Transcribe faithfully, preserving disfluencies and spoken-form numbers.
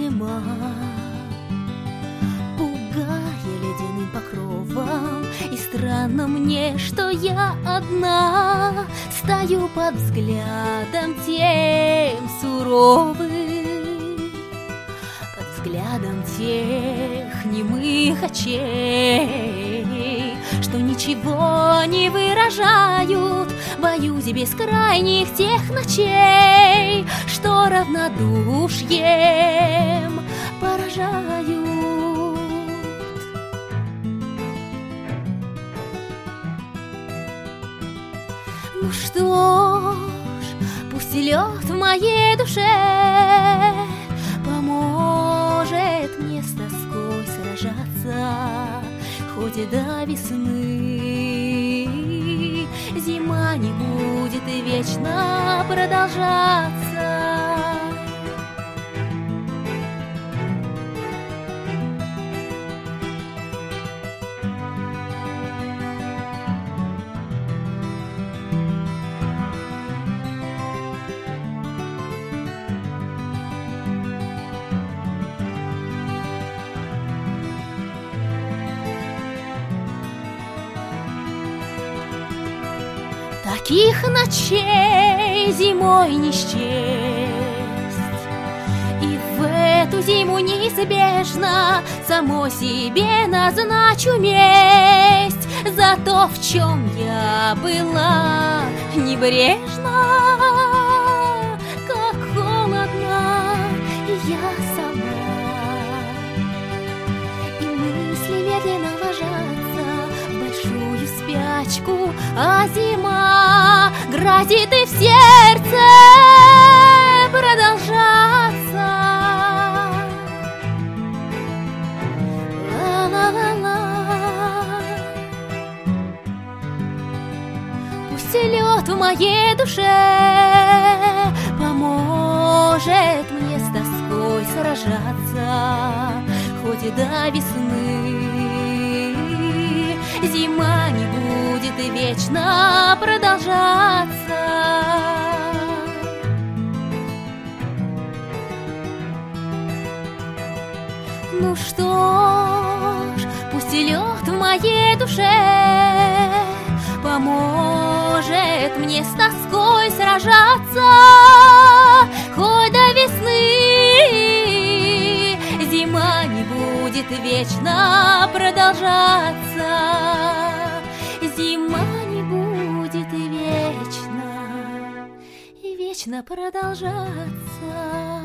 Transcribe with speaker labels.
Speaker 1: зима, пугая ледяным покровом. И странно мне, что я одна стою под взглядом тем суровым, под взглядом тех немых очей, что ничего не выражают. Боюсь бескрайних тех ночей, что равнодушием поражают. Ну что ж, пусть лед в моей душе поможет мне с тоской сражаться, хоть и до весны. Зима не будет и вечно продолжаться. Таких ночей зимой не счесть, и в эту зиму неизбежно самой себе назначу месть за то, в чем я была небрежна, как холодна я сама, и мысли медленно ложатся в большую спячку, а зима грозит и в сердце продолжаться. Ла-ла-ла-ла. Пусть лед в моей душе поможет мне с тоской сражаться, хоть и до весны. Зима не будет и вечно продолжаться. Ну что ж, пусть лед в моей душе поможет мне с тоской сражаться, хоть до весны. Зима не будет вечно продолжаться. Зима не будет и вечно, и вечно продолжаться.